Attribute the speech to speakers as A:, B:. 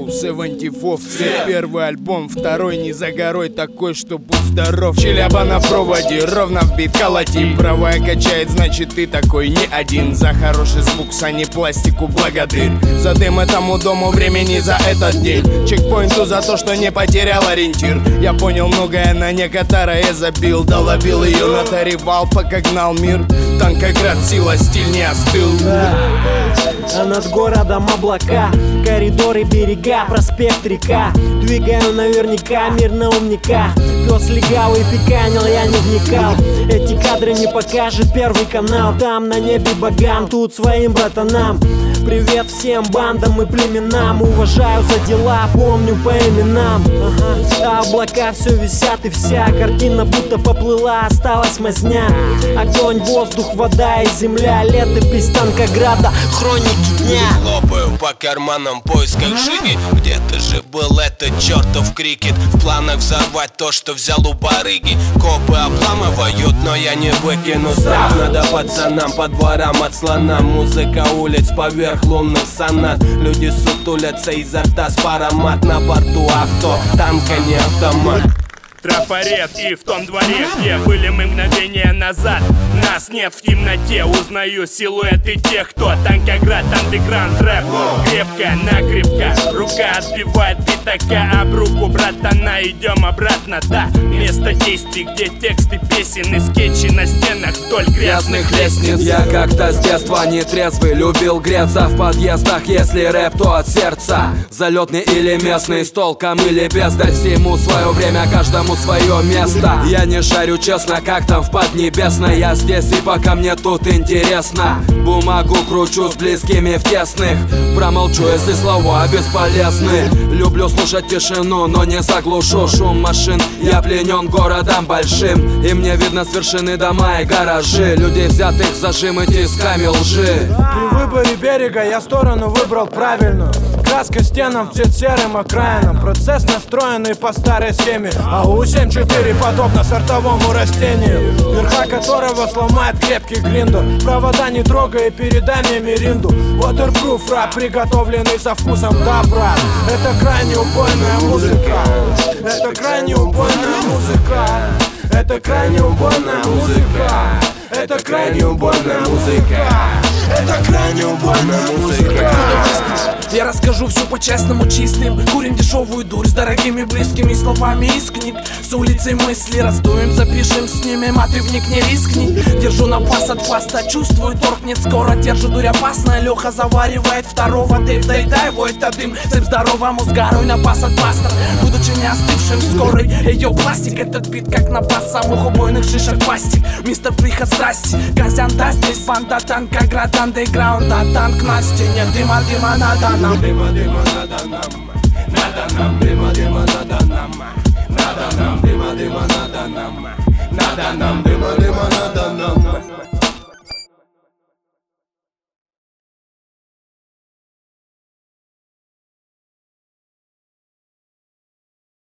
A: 74 первый альбом, второй не за горой, такой, что будь здоров. Челяба на проводе, ровно в бит колотим. Правая качает, значит ты такой не один. За хороший звук, а не пластику благодарь. За дым этому дому, времени за этот день. Чекпоинту за то, что не потерял ориентир. Я понял многое, на некоторое забил. Долобил ее, натаревал, пока гнал мир. Танкоград, сила, стиль не остыл.
B: А над городом облака, коридоры, берега, проспект, река. Двигаю наверняка мир на умника. Пес легавый пиканил, я не вникал. Эти кадры не покажет первый канал. Там на небе богам, тут своим братанам. Привет всем бандам и племенам. Уважаю за дела, помню по именам. А облака все висят и вся картина будто поплыла, осталась мазня. Огонь, воздух, вода и земля. Летопись Танкограда, хроники дня.
C: Хлопаю по карманам в поисках жиги. Где-то же был этот чертов крикет. В планах взорвать то, что взял у барыги. Копы обламывают, но я не выкину страх. Надо пацанам по дворам от слона. Музыка улиц поверх лунных сонат. Люди сутулятся изо рта с паромат. На борту авто, танка не автомат.
D: Трафарет и в том дворе, где были мы мгновение назад. Нас нет в темноте, узнаю силуэты тех, кто Танкоград, андеграунд, рэп. Крепко-накрепко, рука отбивает пятака об руку братана. Идем обратно, да, место действий, где тексты песен и скетчи на стенах вдоль грязных лестниц.
E: Я как-то с детства нетрезвый, любил греться в подъездах, если рэп, то от сердца. Залетный или местный, с толком или без, дать всему свое время, каждому свое место. Я не шарю честно, как там в Поднебесной. Я здесь и пока мне тут интересно. Бумагу кручу с близкими в тесных. Промолчу, если слова бесполезны. Люблю слушать тишину, но не заглушу шум машин. Я пленен городом большим, и мне видно с вершины дома и гаражи. Людей взятых зажим и тисками лжи.
F: При выборе берега я сторону выбрал правильную. Краска стенам, цвет серым окраинам. Процесс настроенный по старой схеме. АУ-74 подобно сортовому растению, верха которого сломает крепкий гриндер. Провода не трогай и передай мне миринду. Waterproof рэп, приготовленный со вкусом добра. Это крайне убойная музыка. Это крайне убойная музыка. Это крайне убойная музыка. Это крайне убойная музыка. Это крайне убойная музыка.
G: Я расскажу все по-честному, чистым. Курим дешевую дурь с дорогими близкими словами из книг. С улицы мысли раздуем, запишем, снимем, а ты в них не рискни. Держу на пас от паста, чувствую, торкнет скоро. Держу дурь опасно, Леха заваривает второго. Дэйв, дай вой, это дым, цепь здоровому сгаруй на пас от пастор. Будучи не остывшим скорый, ее пластик. Этот бит как на пас самых убойных шишек пластик. Мистер приход страсти, Газянда здесь банда Танкоград, андеграунд, а танк на стене. Дыма, дыма, надо нам.
C: Дыма, дыма, надо нам. Надо нам, дыма, дыма, надо нам. Надо нам, дыма, дыма, надо нам. Надо нам, дыма, дыма, надо нам.